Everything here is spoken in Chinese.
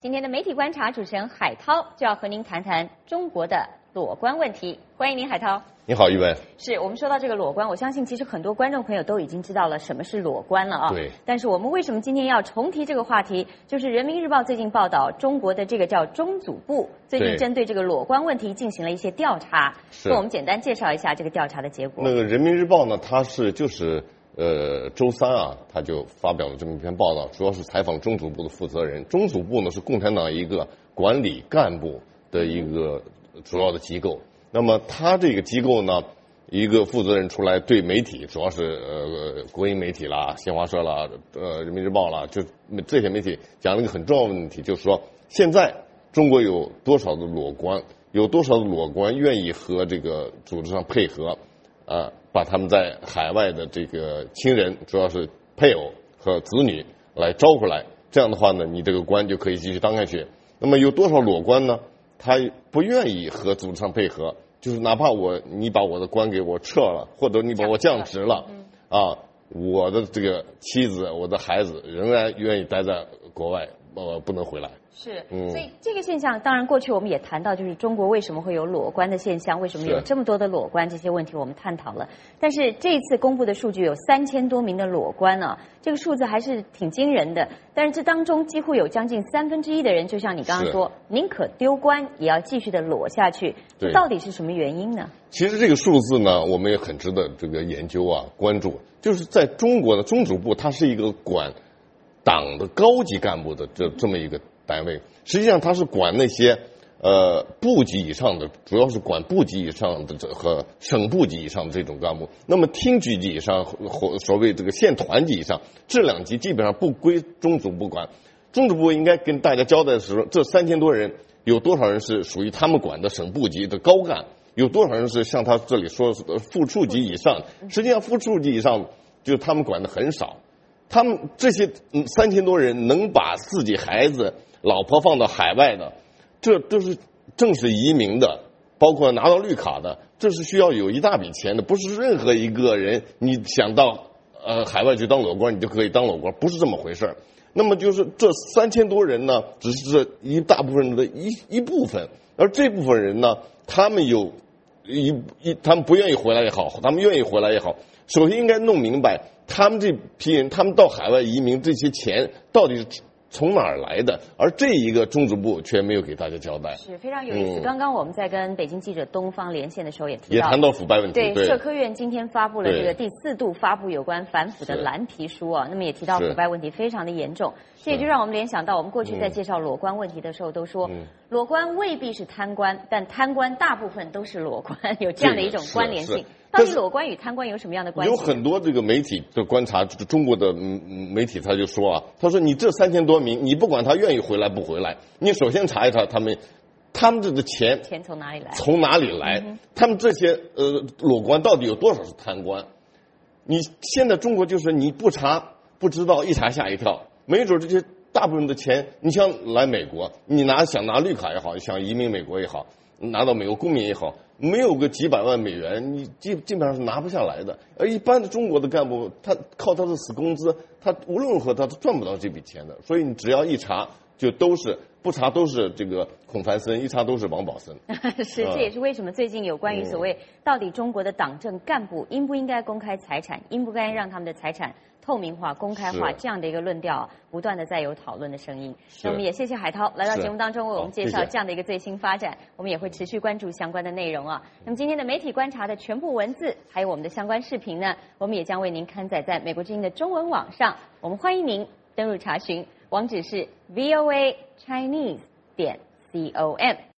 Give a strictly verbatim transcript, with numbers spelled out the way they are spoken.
今天的媒体观察主持人海涛就要和您谈谈中国的裸官问题。欢迎您，海涛。 你好，玉文。 是我们说到这个裸官，我相信其实很多观众朋友都已经知道了什么是裸官了啊。 对。 但是我们为什么今天要重提这个话题？就是人民日报最近报道，中国的这个叫中组部最近针对这个裸官问题进行了一些调查。 是。 给我们简单介绍一下这个调查的结果。 那个人民日报呢，它是就是。呃，周三啊，他就发表了这么一篇报道，主要是采访中组部的负责人。中组部呢是共产党一个管理干部的一个主要的机构。那么他这个机构呢，一个负责人出来对媒体，主要是呃国营媒体啦、新华社啦、呃人民日报啦，就这些媒体讲了一个很重要的问题，就是说现在中国有多少的裸官，有多少的裸官愿意和这个组织上配合。啊，把他们在海外的这个亲人，主要是配偶和子女来招回来，这样的话呢，你这个官就可以继续当下去。那么有多少裸官呢？他不愿意和组织上配合，就是哪怕我你把我的官给我撤了，或者你把我降职了，啊，我的这个妻子、我的孩子仍然愿意待在国外，呃，不能回来。 是，所以这个现象，当然过去我们也谈到，就是中国为什么会有裸官的现象，为什么有这么多的裸官，这些问题我们探讨了。但是这一次公布的数据有三千多名的裸官啊，这个数字还是挺惊人的。但是这当中几乎有将近三分之一的人，就像你刚刚说，宁可丢官也要继续的裸下去，这到底是什么原因呢？ 其实这个数字呢，我们也很值得这个研究啊，关注。就是在中国的中组部，它是一个管党的高级干部的这这么一个单位，实际上它是管那些呃部级以上的，主要是管部级以上的这和省部级以上的这种干部。那么厅局级以上或所谓这个县团级以上这两级基本上不归中组部管。中组部应该跟大家交代的时候，这三千多人有多少人是属于他们管的省部级的高干，有多少人是像他这里说的副处级以上。实际上副处级以上就他们管的很少。他们这些三千多人能把自己孩子、老婆放到海外的，这都是正是移民的，包括拿到绿卡的，这是需要有一大笔钱的，不是任何一个人你想到呃海外去当裸官，你就可以当裸官，不是这么回事。那么就是这三千多人呢，只是一大部分人的一一部分，而这部分人呢，他们有一一他们不愿意回来也好，他们愿意回来也好，首先应该弄明白。他们这批人，他们到海外移民，这些钱到底是从哪儿来的？而这一个中组部却没有给大家交代， 是非常有意思。嗯、刚刚我们在跟北京记者东方连线的时候也提到， 也谈到腐败问题。 对，对社科院今天发布了这个第四度发布有关反腐的蓝皮书啊，那么也提到腐败问题非常的严重。这也就让我们联想到，我们过去在介绍裸官问题的时候都说，嗯、裸官未必是贪官，但贪官大部分都是裸官，有这样的一种关联性。到底裸官与贪官有什么样的关系？ 有很多这个媒体的观察，中国的媒体他就说啊，他说你这三千多名，你不管他愿意回来不回来，你首先查一查他们，他们这个钱钱从哪里来？ 从哪里来？嗯、他们这些呃裸官到底有多少是贪官？你现在中国就是你不查不知道，一查吓一跳，没准这些大部分的钱，你想来美国，你拿想拿绿卡也好，想移民美国也好，拿到美国公民也好。没有个几百万美元，你基基本上是拿不下来的。而一般的中国的干部，他靠他的死工资，他无论如何他都赚不到这笔钱的。所以你只要一查，就都是不查都是这个孔繁森，一查都是王宝森。 是，这也是为什么最近有关于所谓到底中国的党政干部应不应该公开财产，应不该让他们的财产透明化、公开化这样的一个论调，不断的在有讨论的声音。那我们也谢谢海涛来到节目当中为我们介绍这样的一个最新发展，我们也会持续关注相关的内容啊。那么今天的媒体观察的全部文字，还有我们的相关视频呢，我们也将为您刊载在美国之音的中文网上，我们欢迎您登入查询，网址是 v o a chinese 点 com。